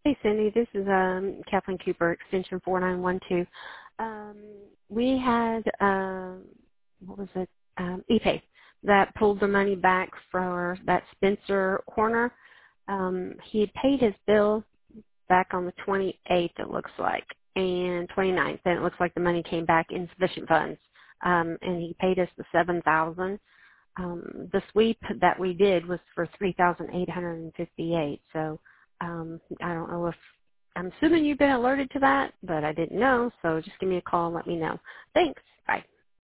Hey, Cindy. This is Kathleen Cooper, extension 4912. We had, what was it, ePay that pulled the money back for that Spencer Corner. He had paid his bill back on the 28th, it looks like, and 29th. Then it looks like the money came back in sufficient funds, and he paid us the $7,000. The sweep that we did was for $3,858. So I don't know if I'm assuming you've been alerted to that, but I didn't know. So just give me a call and let me know. Thanks. Bye.